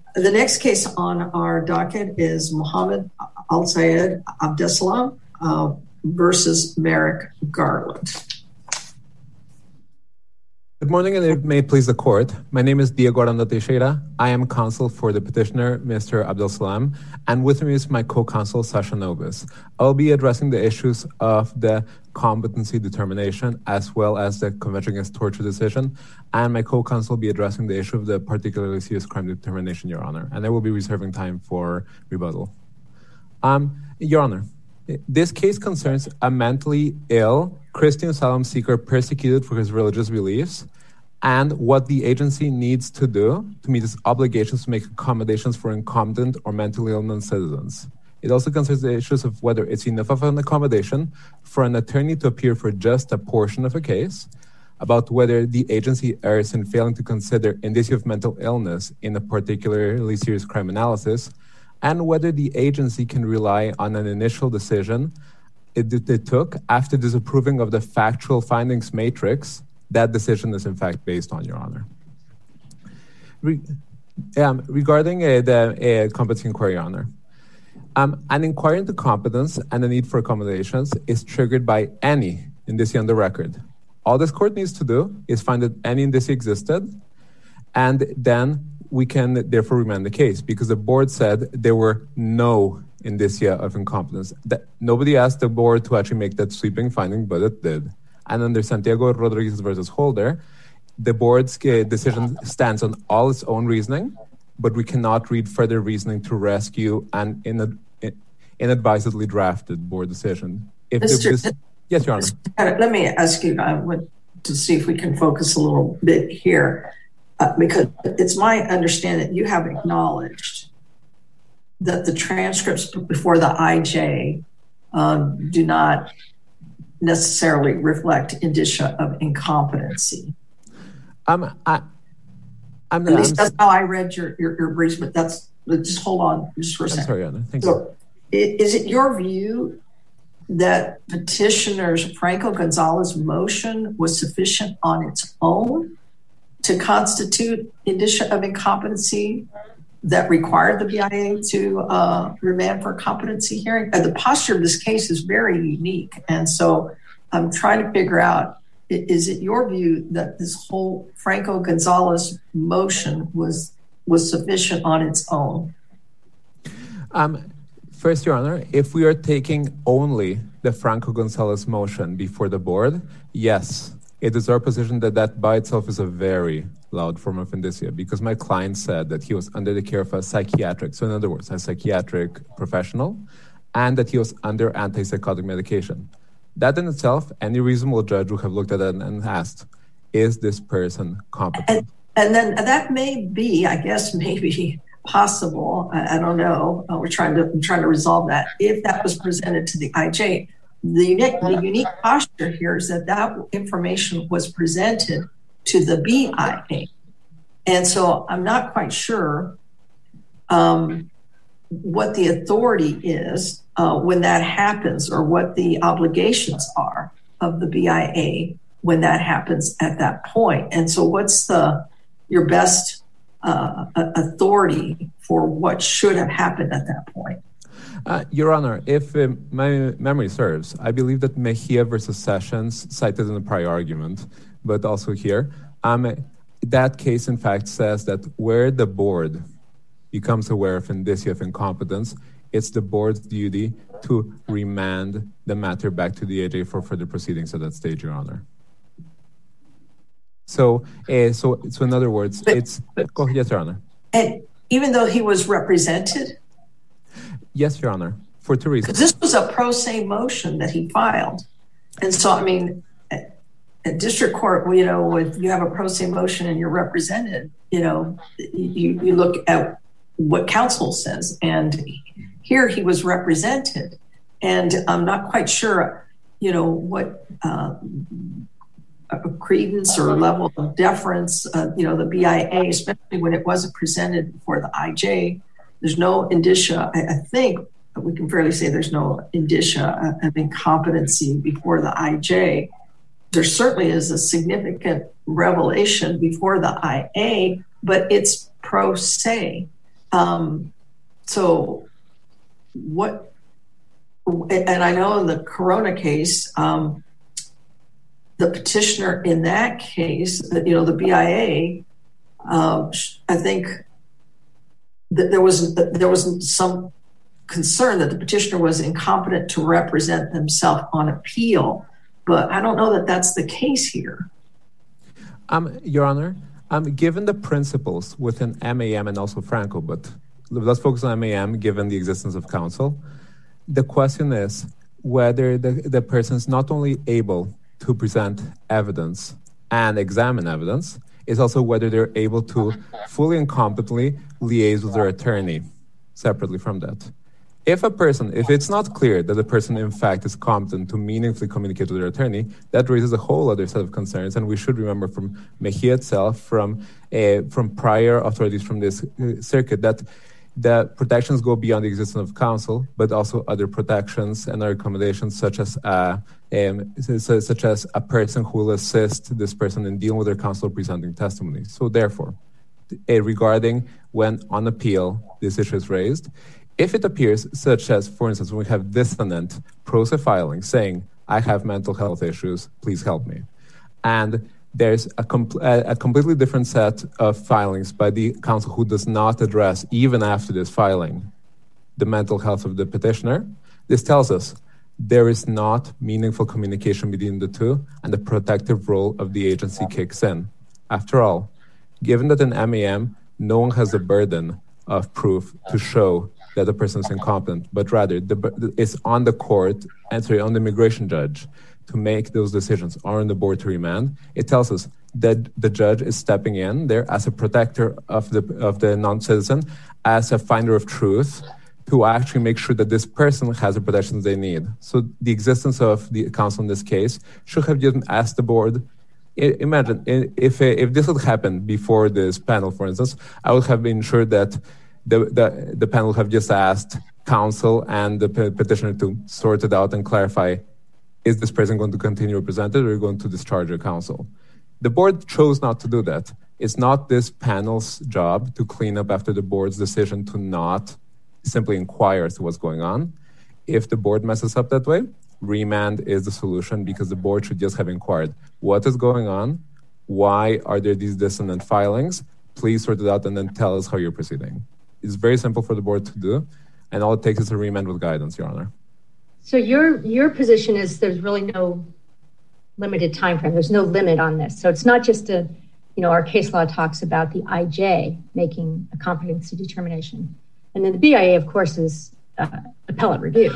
The next case on our docket is Mohammed Al-Sayed Abdeslam versus Merrick Garland. Good morning, and it may please the court. My name is Diego Aranda Teixeira. I am counsel for the petitioner, Mr. Abdeslam, and with me is my co-counsel, Sasha Novus. I'll be addressing the issues of the competency determination as well as the Convention Against Torture decision, and my co-counsel will be addressing the issue of the particularly serious crime determination, Your Honor, and I will be reserving time for rebuttal. Your Honor, this case concerns a mentally ill Christian asylum seeker persecuted for his religious beliefs and what the agency needs to do to meet its obligations to make accommodations for incompetent or mentally ill non-citizens. It also concerns the issues of whether it's enough of an accommodation for an attorney to appear for just a portion of a case, about whether the agency errs in failing to consider indicia of mental illness in a particularly serious crime analysis, and whether the agency can rely on an initial decision it took after disapproving of the factual findings matrix that decision is in fact based on, Your Honor. Regarding the competency inquiry, Your Honor, an inquiry into competence and the need for accommodations is triggered by any indicia on the record. All this court needs to do is find that any indicia existed, and then we can therefore remand the case because the board said there were no indicia of incompetence. That nobody asked the board to actually make that sweeping finding, but it did. And under Santiago Rodriguez versus Holder, the board's decision stands on all its own reasoning, but we cannot read further reasoning to rescue an inadvisedly drafted board decision. Yes, Your Honor. Let me ask you to see if we can focus a little bit here, because it's my understanding that you have acknowledged that the transcripts before the IJ do not necessarily reflect indicia of incompetency. At least that's how I read your briefs, but just hold on just for a second. I'm sorry, Anna. Thank you. Is it your view that petitioner's Franco Gonzalez motion was sufficient on its own to constitute indicia of incompetency that required the BIA to remand for a competency hearing? The posture of this case is very unique. And so I'm trying to figure out, is it your view that this whole Franco Gonzalez motion was sufficient on its own? First, Your Honor, if we are taking only the Franco Gonzalez motion before the board, yes, it is our position that that by itself is a very loud form of indicia, because my client said that he was under the care of a psychiatric, so in other words, a psychiatric professional, and that he was under antipsychotic medication. That in itself, any reasonable judge would have looked at it and asked, is this person competent? And then that may be, I guess, maybe possible. I don't know. I'm trying to resolve that. If that was presented to the IJ, the unique posture here is that information was presented to the BIA. And so I'm not quite sure what the authority is when that happens, or what the obligations are of the BIA when that happens at that point. And so what's your best authority for what should have happened at that point? Your Honor, if my memory serves, I believe that Mejia versus Sessions, cited in the prior argument, but also here, that case in fact says that where the board becomes aware of indicia of incompetence, it's the board's duty to remand the matter back to the AJ for further proceedings at that stage, Your Honor. So in other words, yes, Your Honor. And even though he was represented? Yes, Your Honor, for two reasons. This was a pro se motion that he filed. And so, I mean, at district court, if you have a pro se motion and you're represented, you look at what counsel says. And here he was represented. And I'm not quite sure, what credence or level of deference, the BIA, especially when it wasn't presented before the IJ, there's no indicia. I think we can fairly say there's no indicia of incompetency before the IJ. There certainly is a significant revelation before the IA, but it's pro se. So what, and I know in the Corona case, the petitioner in that case, the BIA, I think that there was some concern that the petitioner was incompetent to represent himself on appeal, but I don't know that that's the case here. Your Honor, given the principles within MAM and also Franco, but let's focus on MAM given the existence of counsel, the question is whether the person is not only able to present evidence and examine evidence, is also whether they're able to fully and competently liaise with their attorney separately from that. If it's not clear that the person in fact is competent to meaningfully communicate with their attorney, that raises a whole other set of concerns. And we should remember from Mejia itself, from prior authorities from this circuit, that the protections go beyond the existence of counsel, but also other protections and other accommodations, such as a person who will assist this person in dealing with their counsel presenting testimony. So therefore, regarding when on appeal this issue is raised, if it appears, such as, for instance, when we have dissonant pro se filing saying, I have mental health issues, please help me. And there's a completely different set of filings by the counsel who does not address, even after this filing, the mental health of the petitioner. This tells us there is not meaningful communication between the two, and the protective role of the agency kicks in. After all, given that in MAM, no one has the burden of proof to show that the person is incompetent, but rather it's on the court, on the immigration judge to make those decisions, or on the board to remand. It tells us that the judge is stepping in there as a protector of the non-citizen, as a finder of truth, to actually make sure that this person has the protections they need. So the existence of the counsel in this case should have just asked the board. Imagine if this had happened before this panel, for instance, I would have been sure that the panel have just asked counsel and the petitioner to sort it out and clarify, is this person going to continue represented or going to discharge your counsel? The board chose not to do that. It's not this panel's job to clean up after the board's decision to not simply inquire as to what's going on. If the board messes up that way, remand is the solution, because the board should just have inquired, what is going on? Why are there these dissonant filings? Please sort it out and then tell us how you're proceeding. It's very simple for the board to do, and all it takes is a remand with guidance, Your Honor. So your position is there's really no limited time frame. There's no limit on this. So it's not just our case law talks about the IJ making a competency determination. And then the BIA, of course, is appellate review.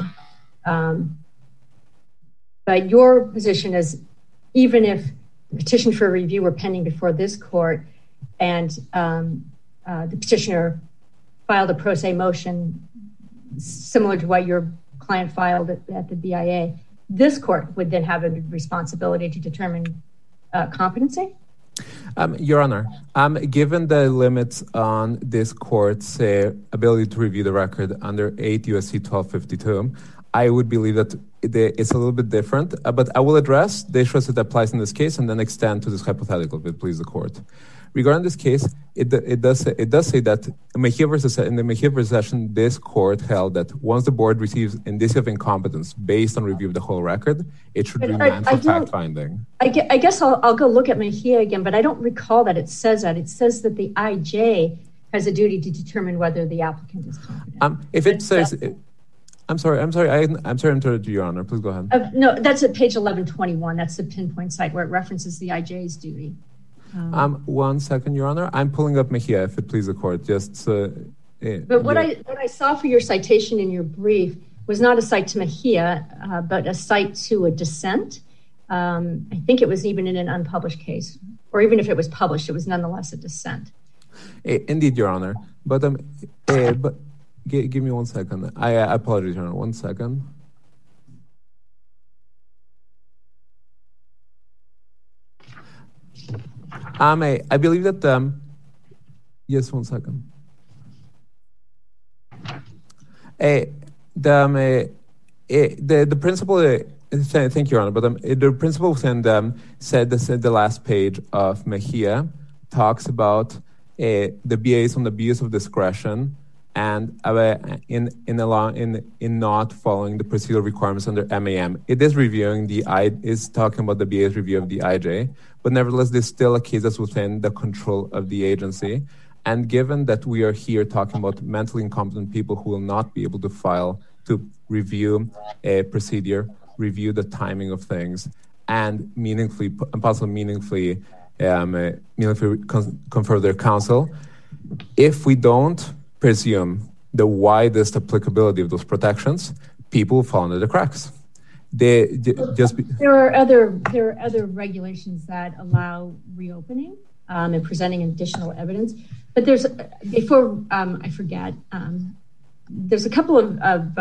But your position is, even if the petition for review were pending before this court and the petitioner filed a pro se motion similar to what your client filed at the BIA, this court would then have a responsibility to determine competency? Your Honor, given the limits on this court's ability to review the record under 8 U.S.C. 1252, I would believe that it's a little bit different, but I will address the issues that applies in this case and then extend to this hypothetical if it pleases the court. Regarding this case, it does say that in the Mejia versus Session, this court held that once the board receives indicia of incompetence based on review of the whole record, it should remand for fact-finding. I guess I'll go look at Mejia again, but I don't recall that it says that. It says that the IJ has a duty to determine whether the applicant is competent. If it says... I'm sorry to interrupt you, Your Honor. Please go ahead. No, that's at page 1121. That's the pinpoint site where it references the IJ's duty. 1 second, Your Honor. I'm pulling up Mejia, if it pleases the court. But what I saw for your citation in your brief was not a cite to Mejia, but a cite to a dissent. I think it was even in an unpublished case, or even if it was published, it was nonetheless a dissent. Indeed, Your Honor. But give me 1 second. I apologize, Your Honor. 1 second. I believe that... yes, 1 second. The principle... thank you, Your Honor. But the principle within said the last page of Mejia talks about the BA's on the abuse of discretion and in not following the procedural requirements under MAM. It is is talking about the BA's review of the IJ, but nevertheless, there's still a case that's within the control of the agency. And given that we are here talking about mentally incompetent people who will not be able to review a procedure, review the timing of things, and possibly meaningfully confer their counsel, if we don't presume the widest applicability of those protections, people fall under the cracks. There are other regulations that allow reopening and presenting additional evidence. But there's I forget. There's a couple of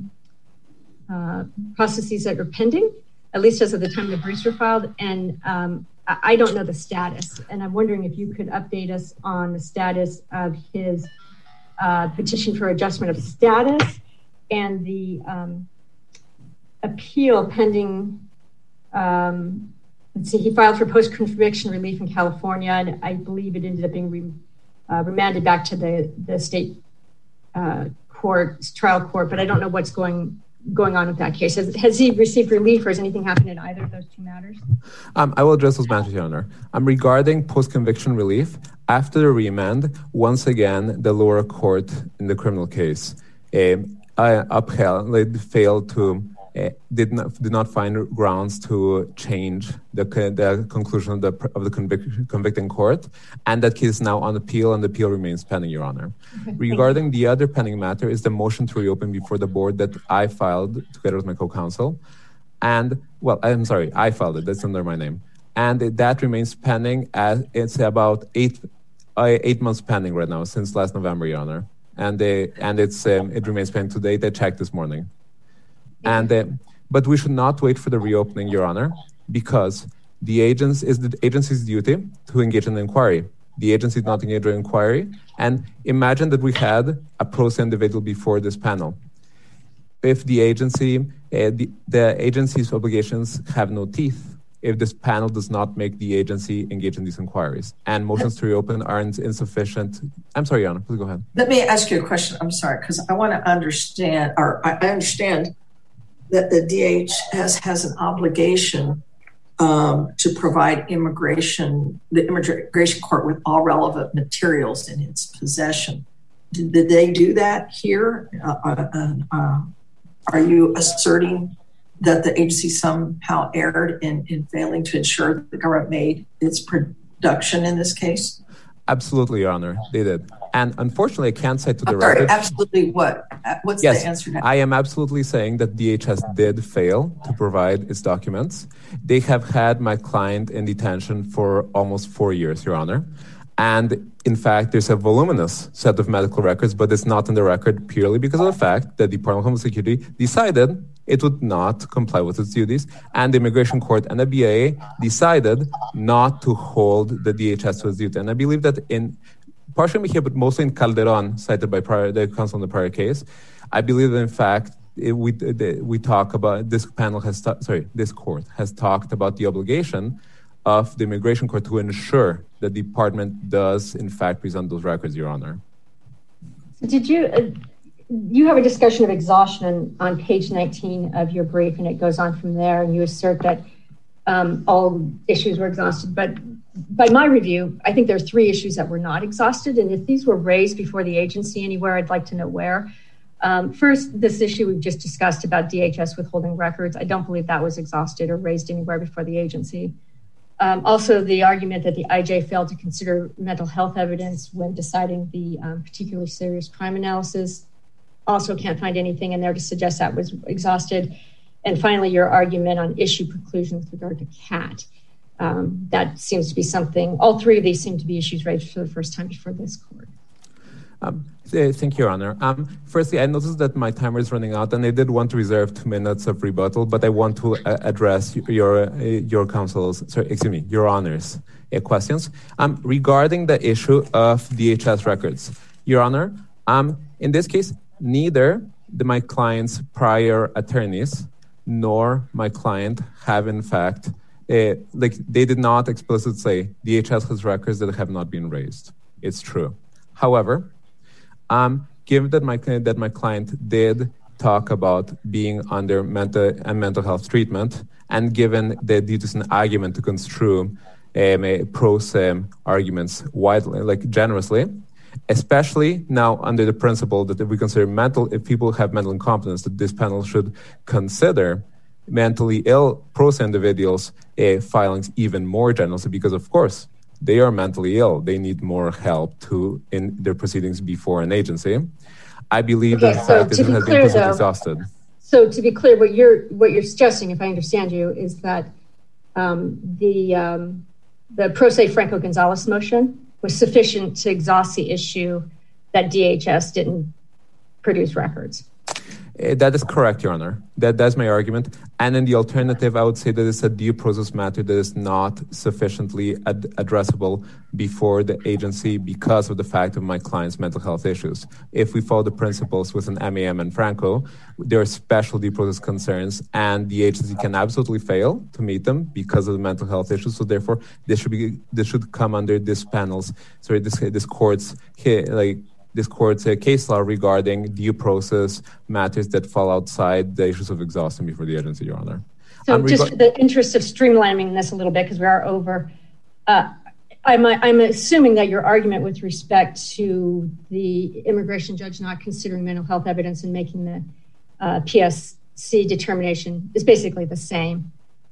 processes that are pending, at least as of the time the briefs were filed, and I don't know the status. And I'm wondering if you could update us on the status of his petition for adjustment of status and the appeal pending. He filed for post-conviction relief in California, and I believe it ended up being remanded back to the state trial court, but I don't know what's going on with that case. Has he received relief, or has anything happened in either of those two matters? I will address those matters, Your Honor. Regarding post-conviction relief, after the remand, once again, the lower court in the criminal case failed to did not find grounds to change the conclusion of the convicting court, and that case is now on appeal, and the appeal remains pending, Your Honor. Okay, regarding the other pending matter is the motion to reopen before the board that I filed together with my co-counsel, and I filed it. That's under my name, and that remains pending. As it's about 8 months pending right now since last November, Your Honor, and it remains pending to date. I checked this morning. But we should not wait for the reopening, Your Honor, because the agency's duty to engage in an inquiry. The agency did not engage in an inquiry. And imagine that we had a pro se individual before this panel. If the agency's obligations have no teeth, if this panel does not make the agency engage in these inquiries, and motions to reopen aren't insufficient. I'm sorry, Your Honor, please go ahead. Let me ask you a question. I'm sorry, because I want to understand, or I understand that the DHS has an obligation to provide the immigration court with all relevant materials in its possession. Did they do that here? Are you asserting that the agency somehow erred in failing to ensure that the government made its production in this case? Absolutely, Your Honor, they did. And unfortunately, I can't say to the record. Absolutely what? What's the answer now? I am absolutely saying that DHS did fail to provide its documents. They have had my client in detention for almost 4 years, Your Honor. And in fact, there's a voluminous set of medical records, but it's not in the record purely because of the fact that the Department of Homeland Security decided it would not comply with its duties, and the Immigration Court and the BIA decided not to hold the DHS to its duty. And I believe that partially here, but mostly in Calderon, cited by the counsel in the prior case, I believe that in fact, we talk about, this court has talked about the obligation of the Immigration Court to ensure that the department does in fact present those records, Your Honor. So did you have a discussion of exhaustion on page 19 of your brief, and it goes on from there, and you assert that all issues were exhausted. But by my review, I think there are 3 issues that were not exhausted, and if these were raised before the agency anywhere, I'd like to know where. First, this issue we've just discussed about DHS withholding records, I don't believe that was exhausted or raised anywhere before the agency. Also, the argument that the IJ failed to consider mental health evidence when deciding the particularly serious crime analysis. Also can't find anything in there to suggest that was exhausted. And finally, your argument on issue preclusion with regard to CAT. That seems to be something, all 3 of these seem to be issues raised for the first time before this court. Thank you, Your Honor. Firstly, I noticed that my timer is running out, and I did want to reserve 2 minutes of rebuttal, but I want to address your Honor's questions. Regarding the issue of DHS records, Your Honor, in this case, neither my client's prior attorneys nor my client have in fact, they did not explicitly say DHS has records that have not been raised. It's true. However, given that my client did talk about being under mental health treatment, and given that it is an argument to construe pro se arguments widely, like generously, especially now under the principle that if we consider if people have mental incompetence, that this panel should consider mentally ill pro se individuals filings even more generously, because of course they are mentally ill. They need more help in their proceedings before an agency. I believe that this has been completely exhausted. So to be clear, what you're suggesting, if I understand you, is that the pro se Franco Gonzalez motion was sufficient to exhaust the issue that DHS didn't produce records. That is correct, Your Honor. That's my argument. And in the alternative, I would say that it's a due process matter that is not sufficiently addressable before the agency because of the fact of my client's mental health issues. If we follow the principles with an MAM and Franco, there are special due process concerns, and the agency can absolutely fail to meet them because of the mental health issues. So therefore, this should come under this court's case law regarding due process matters that fall outside the issues of exhaustion before the agency, Your Honor. So just for the interest of streamlining this a little bit, because we are over, I'm assuming that your argument with respect to the immigration judge not considering mental health evidence and making the PSC determination is basically the same,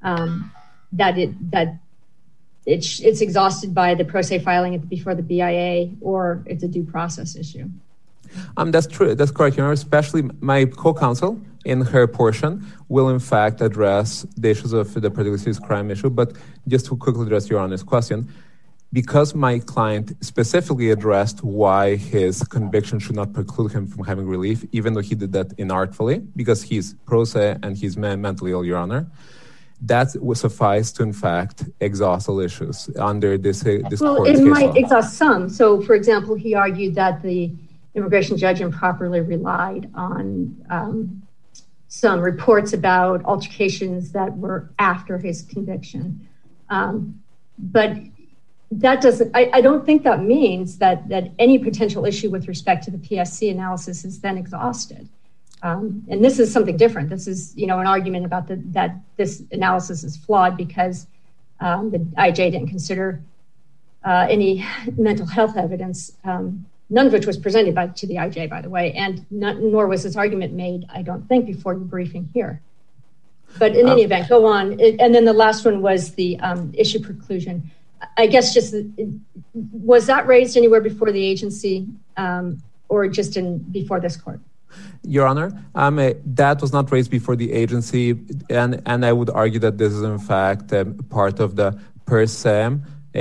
that it's exhausted by the pro se filing before the BIA, or it's a due process issue. That's true. That's correct, Your Honor. Especially my co-counsel in her portion will in fact address the issues of the particular serious crime issue. But just to quickly address Your Honor's question, because my client specifically addressed why his conviction should not preclude him from having relief, even though he did that inartfully, because he's pro se and he's mentally ill, Your Honor, that would suffice to, in fact, exhaust all issues under this court's case law. Well, it might exhaust some. So, for example, he argued that the immigration judge improperly relied on some reports about altercations that were after his conviction. But that doesn't, I don't think that means that any potential issue with respect to the PSC analysis is then exhausted. And this is something different. This is, an argument about that this analysis is flawed because the IJ didn't consider any mental health evidence, none of which was presented to the IJ, by the way, and nor was this argument made, I don't think, before the briefing here. But in any event, go on. And then the last one was the issue preclusion. I guess was that raised anywhere before the agency or just before this court? Your Honor, that was not raised before the agency, and I would argue that this is in fact part of the per se,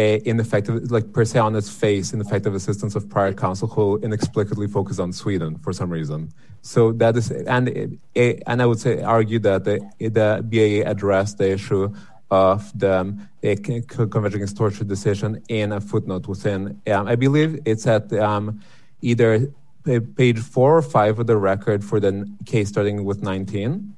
per se on its face, ineffective assistance of prior counsel who inexplicably focused on Sweden for some reason. So that is, and I would argue that the BIA addressed the issue of the Convention Against Torture decision in a footnote within, I believe it's at either page 4 or 5 of the record for the case starting with 19.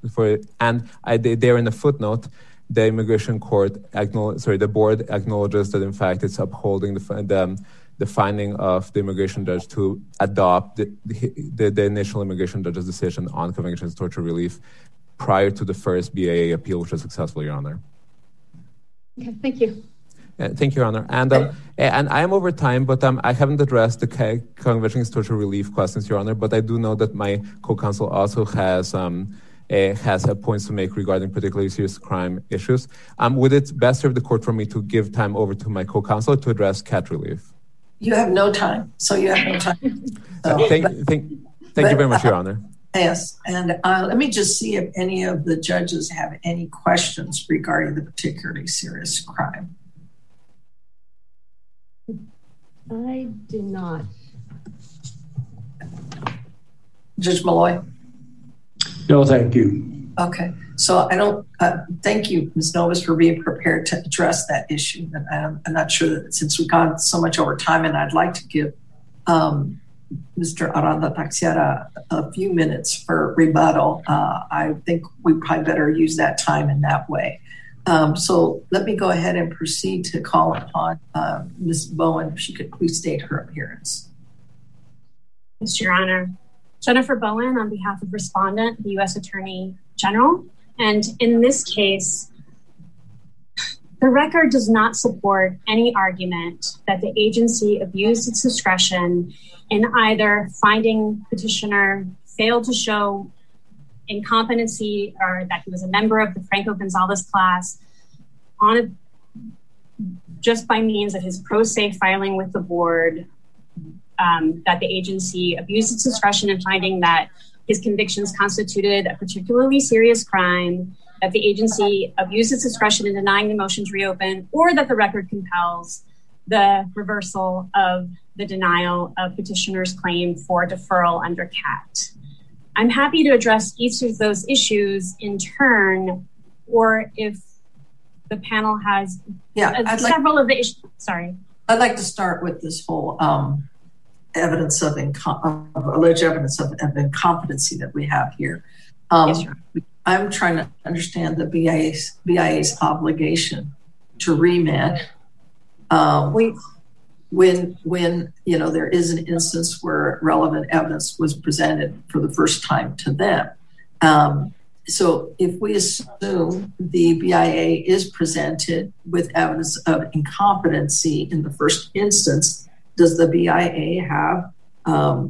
There in the footnote, the immigration court the board acknowledges that in fact it's upholding the finding of the immigration judge to adopt the initial immigration judge's decision on Convention Against Torture relief prior to the first BIA appeal, which was successful, Your Honor. Okay, thank you. Thank you, Your Honor. And I am over time, but I haven't addressed the Convention Against Torture relief questions, Your Honor. But I do know that my co-counsel also has points to make regarding particularly serious crime issues. Would it best serve the court for me to give time over to my co-counsel to address CAT relief? You have no time, so you have no time. Thank you very much, Your Honor. Yes, and let me just see if any of the judges have any questions regarding the particularly serious crime. I do not. Judge Malloy? No, thank you. Okay, so I don't, thank you, Ms. Novus, for being prepared to address that issue. And I'm not sure that since we've gone so much over time, and I'd like to give Mr. Aranda-Taxiera a few minutes for rebuttal. I think we probably better use that time in that way. So let me go ahead and proceed to call upon Ms. Bowen, if she could please state her appearance. Yes, Your Honor. Jennifer Bowen on behalf of Respondent, the U.S. Attorney General. And in this case, the record does not support any argument that the agency abused its discretion in either finding petitioner failed to show incompetency or that he was a member of the Franco-Gonzalez class just by means of his pro se filing with the board, that the agency abused its discretion in finding that his convictions constituted a particularly serious crime, that the agency abused its discretion in denying the motion to reopen, or that the record compels the reversal of the denial of petitioner's claim for deferral under CAT. I'm happy to address each of those issues in turn, or if the panel has several of the issues. Sorry. I'd like to start with this whole evidence of alleged evidence of incompetency that we have here. Yes, I'm trying to understand the BIA's obligation to remand when there is an instance where relevant evidence was presented for the first time to them. So if we assume the BIA is presented with evidence of incompetency in the first instance, does the BIA have a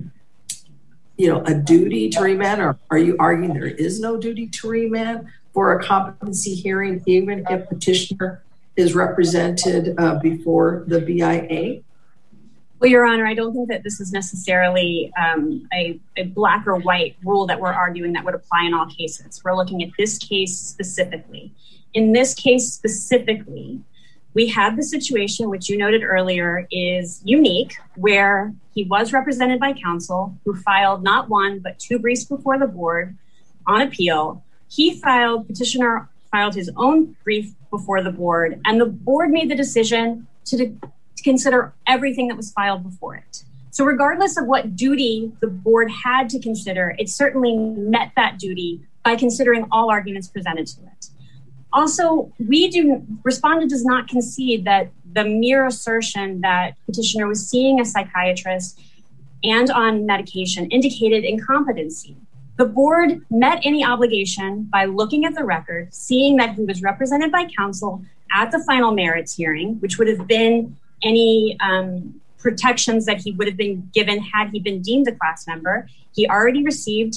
duty to remand, or are you arguing there is no duty to remand for a competency hearing, even if petitioner is represented before the BIA? Well, Your Honor, I don't think that this is necessarily a black or white rule that we're arguing that would apply in all cases. We're looking at this case specifically. In this case specifically, we have the situation, which you noted earlier, is unique, where he was represented by counsel who filed not one, but two briefs before the board on appeal. Petitioner filed his own brief before the board, and the board made the decision to consider everything that was filed before it. So regardless of what duty the board had to consider, it certainly met that duty by considering all arguments presented to it. Also, Respondent does not concede that the mere assertion that petitioner was seeing a psychiatrist and on medication indicated incompetency. The board met any obligation by looking at the record, seeing that he was represented by counsel at the final merits hearing, which would have been any protections that he would have been given had he been deemed a class member. He already received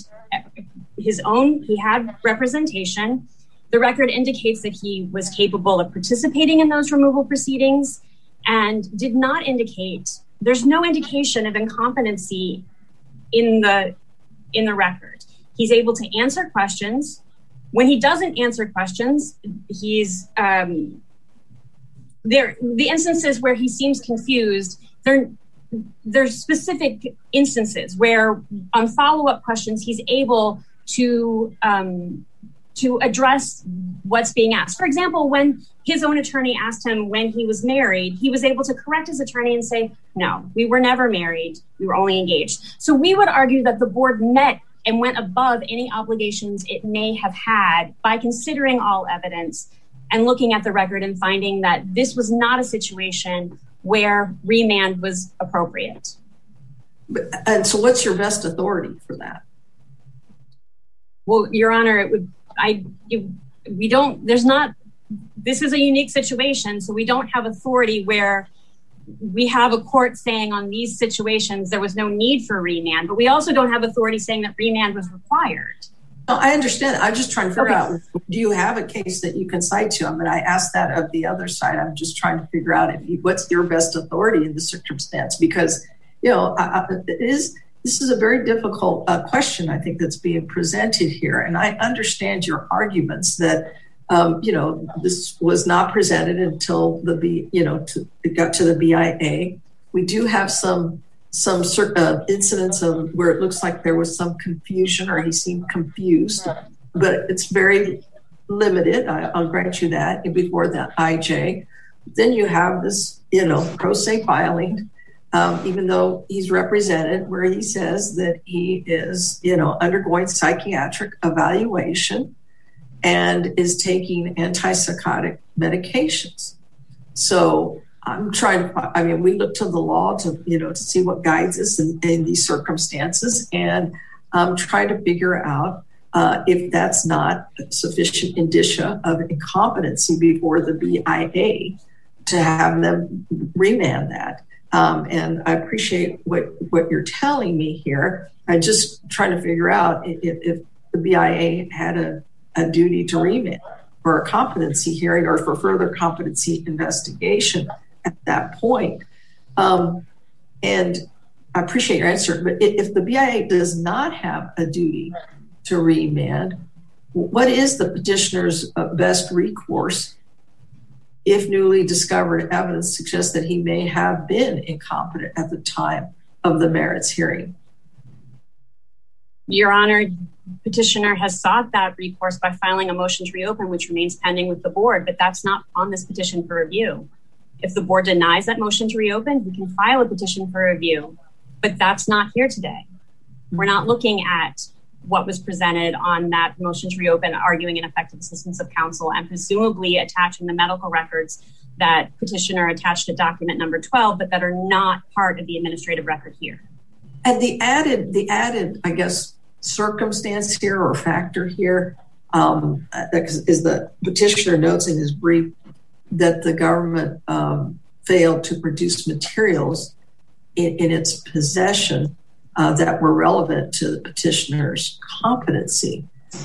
he had representation. The record indicates that he was capable of participating in those removal proceedings and did not indicate, there's no indication of incompetency in the record. He's able to answer questions. When he doesn't answer questions, he's the instances where he seems confused, there's specific instances where on follow-up questions, he's able to address what's being asked. For example, when his own attorney asked him when he was married, he was able to correct his attorney and say, no, we were never married. We were only engaged. So we would argue that the board met and went above any obligations it may have had by considering all evidence and looking at the record and finding that this was not a situation where remand was appropriate. And so what's your best authority for that? Well, Your Honor, this is a unique situation, so we don't have authority where we have a court saying on these situations there was no need for remand, but we also don't have authority saying that remand was required. No, I understand. I'm just trying to figure out, do you have a case that you can cite to? I mean, I asked that of the other side. I'm just trying to figure out what's your best authority in the circumstance, because, this is a very difficult question, I think, that's being presented here. And I understand your arguments that, this was not presented until it got to the BIA. We do have some certain incidents of where it looks like there was some confusion or he seemed confused, but it's very limited. I'll grant you that before the IJ. Then you have this, pro se filing, even though he's represented, where he says that he is, undergoing psychiatric evaluation and is taking antipsychotic medications. So we look to the law to see what guides us in these circumstances, and try to figure out if that's not sufficient indicia of incompetency before the BIA to have them remand that. And I appreciate what you're telling me here. I'm just trying to figure out if the BIA had a duty to remand for a competency hearing or for further competency investigation at that point. And I appreciate your answer, but if the BIA does not have a duty to remand, what is the petitioner's best recourse if newly discovered evidence suggests that he may have been incompetent at the time of the merits hearing? Your Honor, petitioner has sought that recourse by filing a motion to reopen, which remains pending with the board, but that's not on this petition for review. If the board denies that motion to reopen, we can file a petition for review, but that's not here today. We're not looking at what was presented on that motion to reopen, arguing ineffective assistance of counsel and presumably attaching the medical records that petitioner attached to document number 12, but that are not part of the administrative record here. And the added, I guess, circumstance here or factor here is the petitioner notes in his brief that the government failed to produce materials in its possession that were relevant to the petitioner's competency.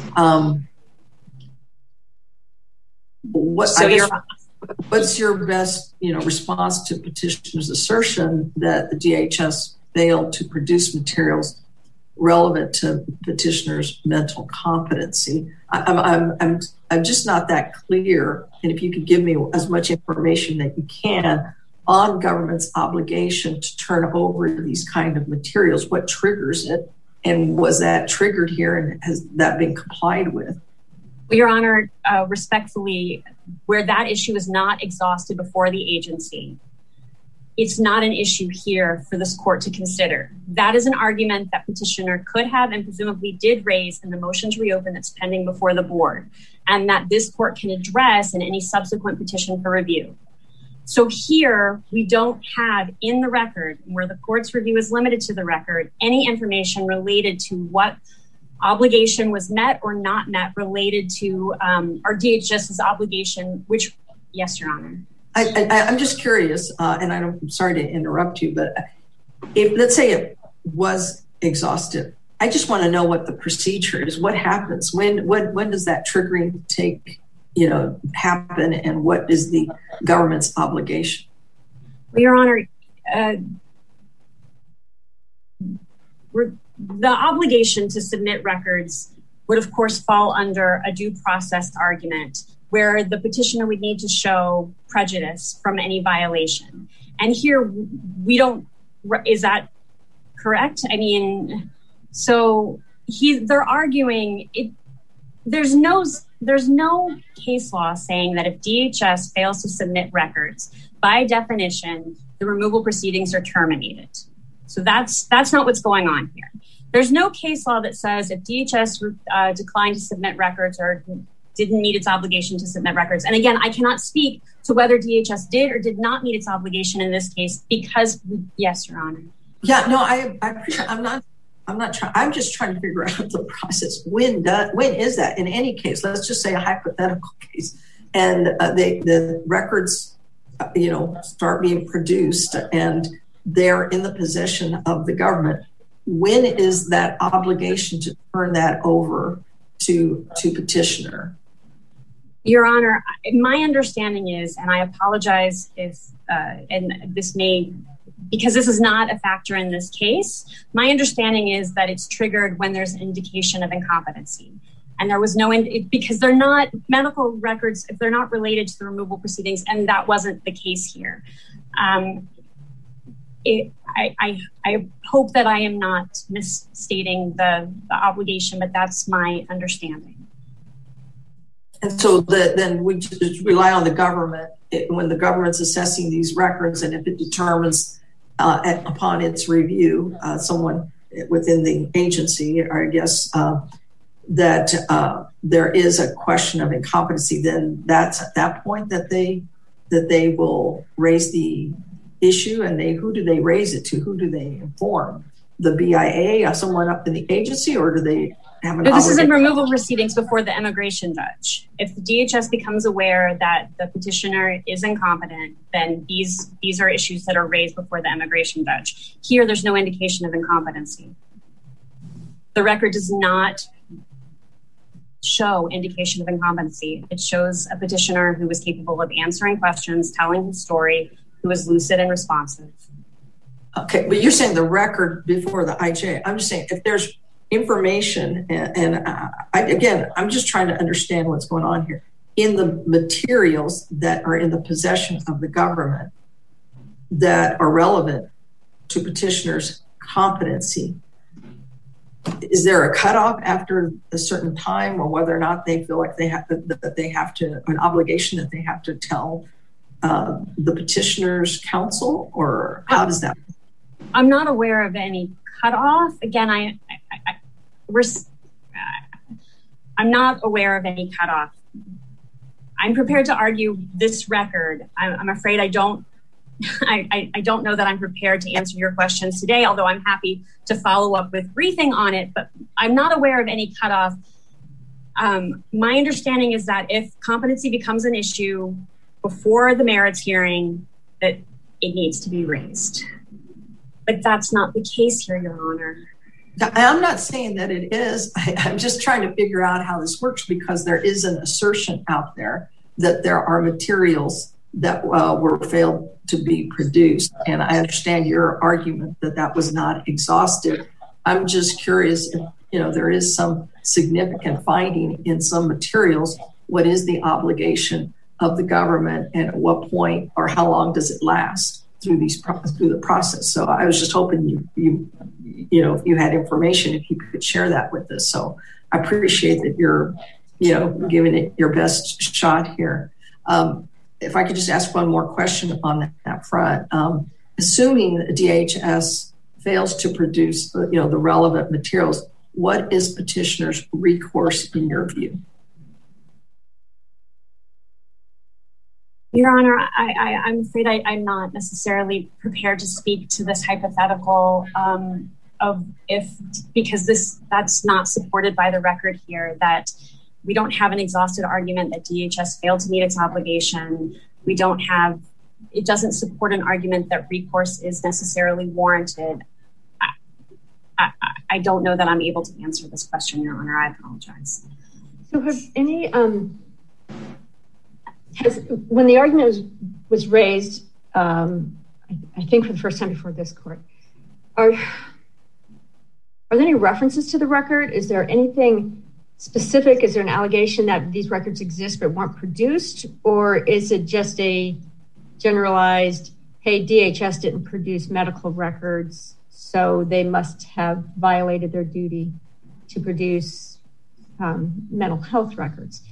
What's your best, response to petitioner's assertion that the DHS failed to produce materials relevant to petitioner's mental competency? I'm just not that clear. And if you could give me as much information that you can on government's obligation to turn over these kind of materials, what triggers it, and was that triggered here, and has that been complied with? Well, Your Honor, respectfully, where that issue is not exhausted before the agency, it's not an issue here for this court to consider. That is an argument that petitioner could have and presumably did raise in the motion to reopen that's pending before the board, and that this court can address in any subsequent petition for review. So here, we don't have in the record, where the court's review is limited to the record, any information related to what obligation was met or not met related to our DHS's obligation, which, yes, Your Honor. I'm just curious, and I'm sorry to interrupt you, but if, let's say it was exhausted, I just want to know what the procedure is. What happens? When does that triggering happen, and what is the government's obligation? Well, Your Honor, the obligation to submit records would, of course, fall under a due process argument where the petitioner would need to show prejudice from any violation. And here, we don't, is that correct? I mean, so they're arguing, there's no case law saying that if DHS fails to submit records, by definition, the removal proceedings are terminated. So that's not what's going on here. There's no case law that says if DHS declined to submit records or didn't meet its obligation to submit records. And again, I cannot speak to whether DHS did or did not meet its obligation in this case because, yes, Your Honor. Yeah, no, I appreciate. I'm not trying. I'm just trying to figure out the process. When is that? In any case, let's just say a hypothetical case, and the records, start being produced, and they're in the possession of the government. When is that obligation to turn that over to petitioner? Your Honor, my understanding is, and I apologize if, and this may, because this is not a factor in this case, my understanding is that it's triggered when there's an indication of incompetency. And there was no, because they're not medical records, if they're not related to the removal proceedings, and that wasn't the case here. I hope that I am not misstating the obligation, but that's my understanding. And so then we just rely on the government when the government's assessing these records, and if it determines upon its review, someone within the agency, or I guess that there is a question of incompetency, then that's at that point that they that they will raise the issue, and who do they raise it to? Who do they inform? The BIA, someone up in the agency, or do they have an This is in removal proceedings before the immigration judge. If the DHS becomes aware that the petitioner is incompetent, then these are issues that are raised before the immigration judge. Here, there's no indication of incompetency. The record does not show indication of incompetency. It shows a petitioner who was capable of answering questions, telling his story, who was lucid and responsive. Okay, but you're saying the record before the IJ. I'm just saying if there's information, I'm just trying to understand what's going on here. In the materials that are in the possession of the government that are relevant to petitioner's competency, is there a cutoff after a certain time, or whether or not they feel like they have an obligation that they have to tell the petitioner's counsel, or how does that? I'm not aware of any cutoff. Again, I'm not aware of any cutoff. I'm prepared to argue this record. I'm afraid I don't know that I'm prepared to answer your questions today, although I'm happy to follow up with briefing on it, but I'm not aware of any cutoff. My understanding is that if competency becomes an issue before the merits hearing, that it needs to be raised. But that's not the case here, Your Honor. I'm not saying that it is. I'm just trying to figure out how this works, because there is an assertion out there that there are materials that were failed to be produced. And I understand your argument that that was not exhaustive. I'm just curious if, there is some significant finding in some materials. What is the obligation of the government, and at what point or how long does it last through the process? So I was just hoping if you had information, if you could share that with us. So I appreciate that you're, giving it your best shot here. If I could just ask one more question on that front, assuming the DHS fails to produce, the relevant materials, what is petitioner's recourse in your view? Your Honor, I'm afraid I'm not necessarily prepared to speak to this hypothetical because that's not supported by the record here, that we don't have an exhausted argument that DHS failed to meet its obligation. It doesn't support an argument that recourse is necessarily warranted. I don't know that I'm able to answer this question, Your Honor. I apologize. So have any, when the argument was raised, I think for the first time before this court, are there any references to the record? Is there anything specific? Is there an allegation that these records exist but weren't produced? Or is it just a generalized, hey, DHS didn't produce medical records, so they must have violated their duty to produce mental health records?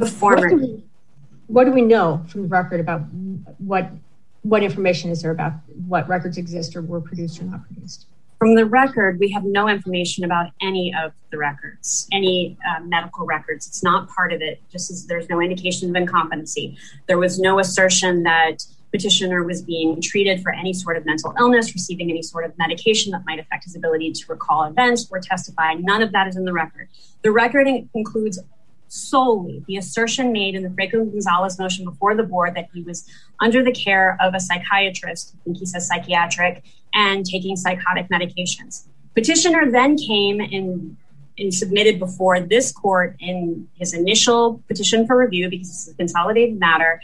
What do we know from the record about what information is there about what records exist or were produced or not produced? From the record, we have no information about any of the records, any medical records. It's not part of it, just as there's no indication of incompetency. There was no assertion that petitioner was being treated for any sort of mental illness, receiving any sort of medication that might affect his ability to recall events or testify. None of that is in the record. The record includes solely the assertion made in the Franco-Gonzalez motion before the board that he was under the care of a psychiatrist, I think he says psychiatric, and taking psychotic medications. Petitioner then came and submitted before this court in his initial petition for review, because it's a consolidated matter,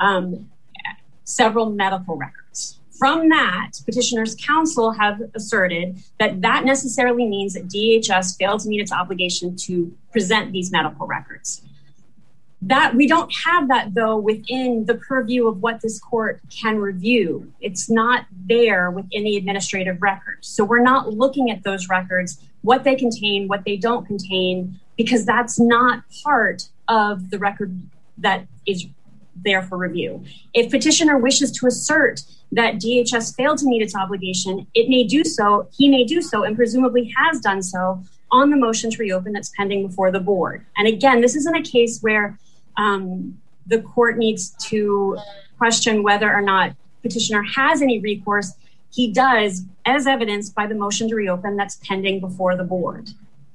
several medical records. From that, petitioner's counsel have asserted that that necessarily means that DHS failed to meet its obligation to present these medical records. That we don't have that, though, within the purview of what this court can review. It's not there within the administrative records. So we're not looking at those records, what they contain, what they don't contain, because that's not part of the record that is there for review. If petitioner wishes to assert that DHS failed to meet its obligation, it may do so, he may do so, and presumably has done so on the motion to reopen that's pending before the board. And again, this isn't a case where the court needs to question whether or not petitioner has any recourse, he does, as evidenced by the motion to reopen that's pending before the board.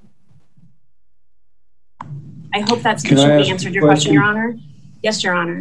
I hope that sufficiently answered your question, Your Honor. Yes, Your Honor.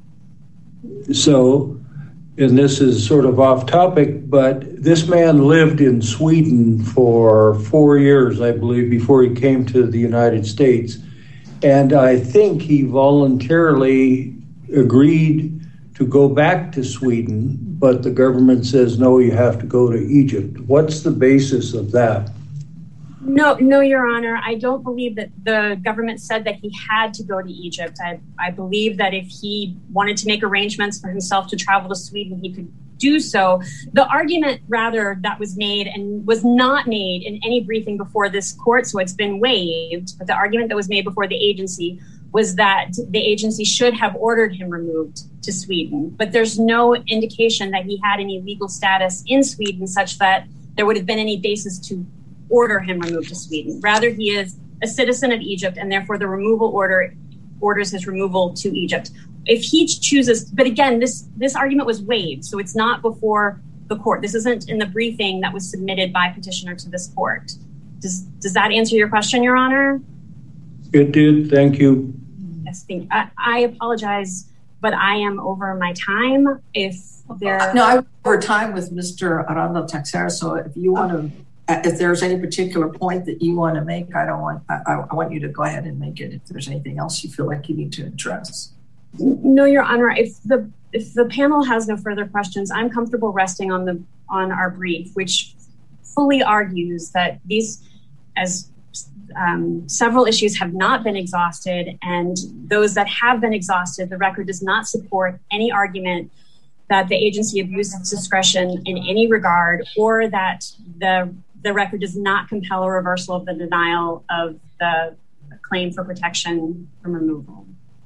So, and this is sort of off topic, but this man lived in Sweden for 4 years, I believe, before he came to the United States. And I think he voluntarily agreed to go back to Sweden, but the government says, no, you have to go to Egypt. What's the basis of that? No, Your Honor. I don't believe that the government said that he had to go to Egypt. I believe that if he wanted to make arrangements for himself to travel to Sweden, he could do so. The argument, rather, that was made and was not made in any briefing before this court, so it's been waived, but the argument that was made before the agency was that the agency should have ordered him removed to Sweden. But there's no indication that he had any legal status in Sweden such that there would have been any basis to order him removed to Sweden. Rather, he is a citizen of Egypt, and therefore the removal order orders his removal to Egypt. If he chooses, but again, this argument was waived, so it's not before the court. This isn't in the briefing that was submitted by petitioner to this court. Does that answer your question, Your Honor? It did. Thank you. Yes, I apologize, but I am over my time. I'm over time with Mr. Aranda Teixeira, so if you want to, if there's any particular point that you want to make, I want you to go ahead and make it. If there's anything else you feel like you need to address. No, Your Honor. If the panel has no further questions, I'm comfortable resting on our brief, which fully argues that these, as several issues have not been exhausted, and those that have been exhausted, the record does not support any argument that the agency abused its discretion in any regard, or that the record does not compel a reversal of the denial of the claim for protection from removal.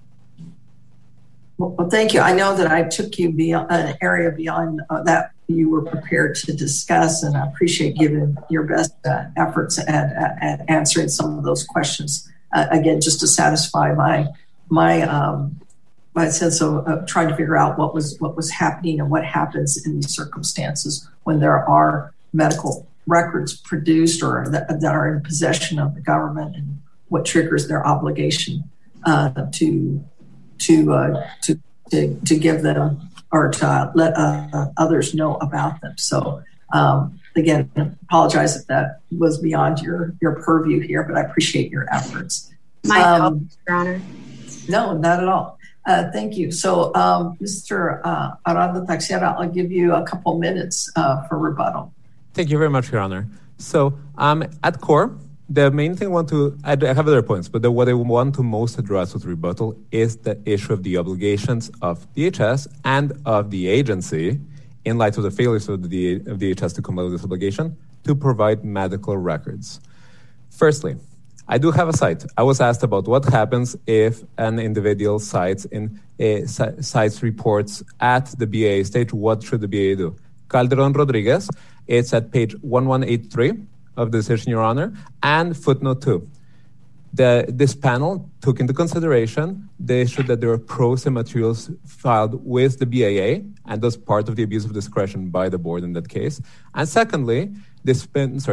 Well, thank you. I know that I took you beyond an area beyond that you were prepared to discuss, and I appreciate giving your best efforts at answering some of those questions. Again, just to satisfy my sense of trying to figure out what was happening and what happens in these circumstances when there are medical records produced or that are in possession of the government, and what triggers their obligation to give them or to let others know about them. So again, apologize if that was beyond your purview here, but I appreciate your efforts. My apologies, Your Honor. No, not at all. Thank you. So Mr. Aranda Teixeira, I'll give you a couple minutes for rebuttal. Thank you very much, Your Honor. So at core, the main thing I have other points, but what I want to most address with rebuttal is the issue of the obligations of DHS and of the agency, in light of the failures of DHS to comply with this obligation, to provide medical records. Firstly, I do have a cite. I was asked about what happens if an individual cites reports at the BIA stage. What should the BIA do? Calderon Rodriguez, it's at page 1183 of the decision, Your Honor, and footnote 2. This panel took into consideration the issue that there are pro se materials filed with the BIA, and thus part of the abuse of discretion by the board in that case. And secondly, this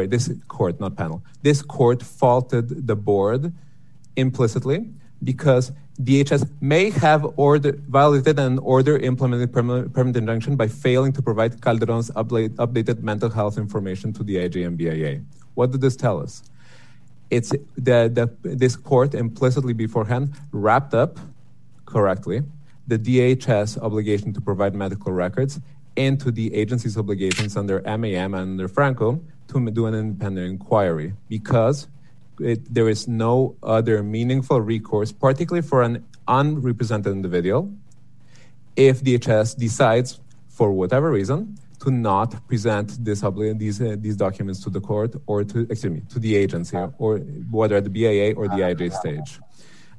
court faulted the board implicitly because DHS may have violated an order implementing permanent injunction by failing to provide Calderon's updated mental health information to the IJ and BIA. What did this tell us? It's this court implicitly beforehand wrapped up correctly the DHS obligation to provide medical records into the agency's obligations under MAM and under Franco to do an independent inquiry, because there is no other meaningful recourse, particularly for an unrepresented individual, if DHS decides, for whatever reason, to not present these documents to the court or to the agency, or whether at the BIA or the IJ stage.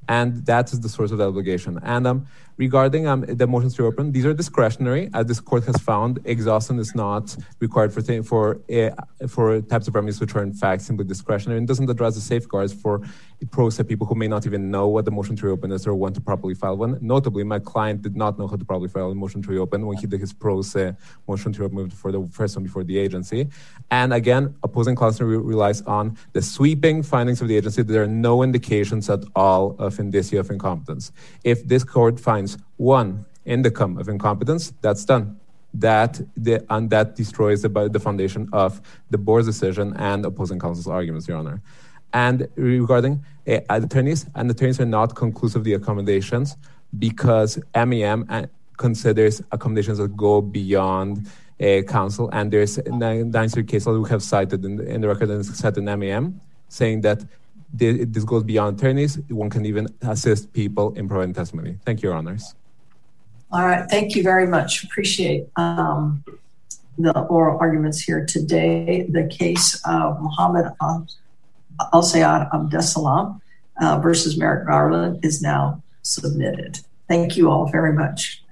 And that is the source of the obligation. And regarding the motions to reopen, these are discretionary. As this court has found, exhaustion is not required for types of remedies which are in fact simply discretionary, and doesn't address the safeguards for pro se people who may not even know what the motion to reopen is or want to properly file one. Notably, my client did not know how to properly file a motion to reopen when he did his pro se motion to reopen for the first one before the agency. And again, opposing counsel relies on the sweeping findings of the agency. There are no indications at all of indicia of incompetence. If this court finds one indicum of incompetence, that's done. That destroys the foundation of the board's decision and opposing counsel's arguments, Your Honor. And regarding attorneys are not conclusively accommodations because MEM considers accommodations that go beyond counsel. And there's Ninth Circuit case law we have cited in the record, and it's cited in MEM, saying that this goes beyond attorneys. One can even assist people in providing testimony. Thank you, Your Honors. All right. Thank you very much. Appreciate the oral arguments here today. The case of Mohammed Al-Sayed Abdeslam versus Merrick Garland is now submitted. Thank you all very much.